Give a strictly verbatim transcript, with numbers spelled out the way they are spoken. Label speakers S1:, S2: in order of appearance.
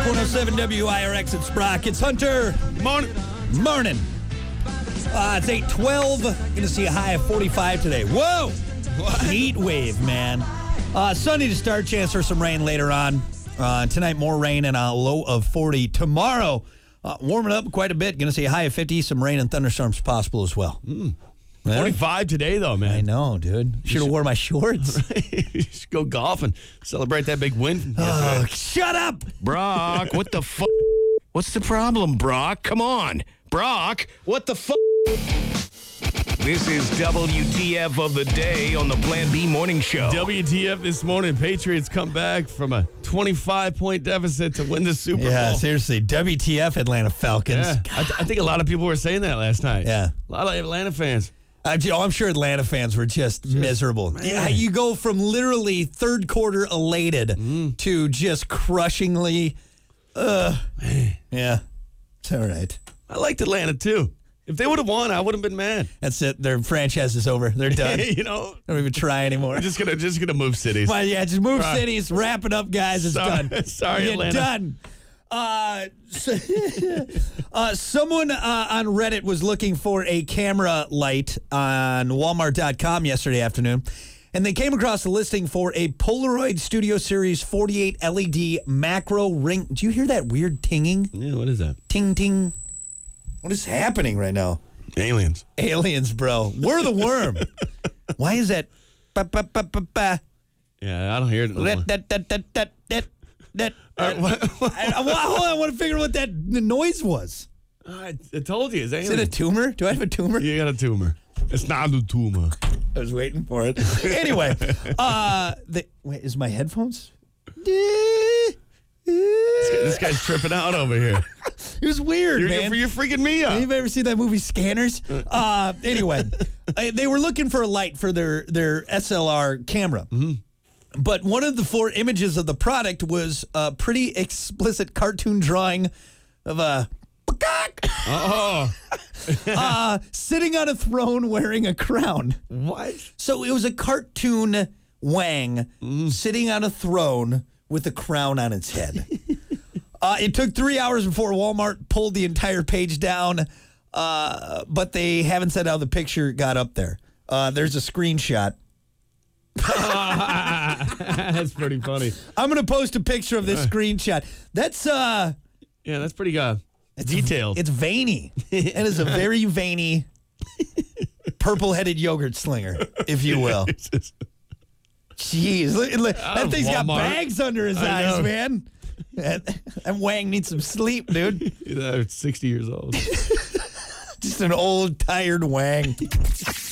S1: Rock one oh seven W I R X at Sprock. It's Hunter.
S2: Morning.
S1: Morning. Uh, it's eight twelve. Going to see a high of forty-five today. Whoa! What? Heat wave, man. Uh, sunny to start. Chance for some rain later on. Uh, tonight, more rain and a low of forty. Tomorrow, uh, warming up quite a bit. Going to see a high of fifty. Some rain and thunderstorms possible as well.
S2: Mm. forty-five today, though, man.
S1: I know, dude. Should have wore my shorts.
S2: You should go golf and celebrate that big win.
S1: Oh, shut up!
S3: Brock, what the fuck? What's the problem, Brock? Come on. Brock, what the fuck? This is W T F of the day on the Plan B Morning Show.
S2: W T F this morning. Patriots come back from a twenty-five point deficit to win the Super
S1: Yeah,
S2: Bowl.
S1: seriously. W T F Atlanta Falcons.
S2: Yeah, I, th- I think a lot of people were saying that last night.
S1: Yeah.
S2: A lot of Atlanta fans.
S1: Uh, oh, I'm sure Atlanta fans were just, just miserable. Yeah, you go from literally third quarter elated mm. to just crushingly, uh, yeah, it's all right.
S2: I liked Atlanta too. If they would have won, I would have been mad.
S1: That's it. Their franchise is over. They're done.
S2: You know,
S1: don't even try anymore.
S2: We're just gonna just gonna move cities.
S1: Well, yeah, just move
S2: right.
S1: cities. Wrap it up, guys. It's
S2: sorry,
S1: done.
S2: Sorry,
S1: You're
S2: Atlanta.
S1: Done. Uh, so, uh, someone uh, on Reddit was looking for a camera light on Walmart dot com yesterday afternoon, and they came across a listing for a Polaroid Studio Series forty-eight L E D macro ring. Do you hear that weird tinging?
S2: Yeah, what is that?
S1: Ting, ting. What is happening right now?
S2: Aliens.
S1: Aliens, bro. We're the worm. Why is that? Ba, ba, ba, ba, ba.
S2: Yeah, I don't hear it. No
S1: that, that, that, that, that, that. That, uh, what, what? I, I, hold on, I want to figure out what that the noise was.
S2: I, I told you, it's
S1: Is it a tumor? Do I have a tumor?
S2: You got a tumor. It's not a tumor.
S1: I was waiting for it. Anyway, uh, the, wait, is my headphones? This
S2: This guy's tripping out over here.
S1: It was weird,
S2: You're,
S1: man.
S2: you're freaking me out.
S1: Have you ever seen that movie Scanners? Uh, anyway, they were looking for a light for their, their S L R camera.
S2: Mm-hmm.
S1: But one of the four images of the product was a pretty explicit cartoon drawing of a
S2: Oh.
S1: uh, sitting on a throne wearing a crown.
S2: What?
S1: So it was a cartoon Wang
S2: Mm.
S1: sitting on a throne with a crown on its head. uh, it took three hours before Walmart pulled the entire page down, uh, but they haven't said how the picture got up there. Uh, there's a screenshot.
S2: That's pretty funny.
S1: I'm going to post a picture of this screenshot. That's uh
S2: Yeah, that's pretty uh,
S1: it's,
S2: detailed.
S1: It's veiny. It is a very veiny purple-headed yogurt slinger, if you will. Jeez, look, look, that thing's got
S2: Walmart.
S1: bags under his
S2: I
S1: eyes,
S2: know.
S1: man. That, that Wang needs some sleep, dude.
S2: He's uh, sixty years old.
S1: Just an old, tired Wang.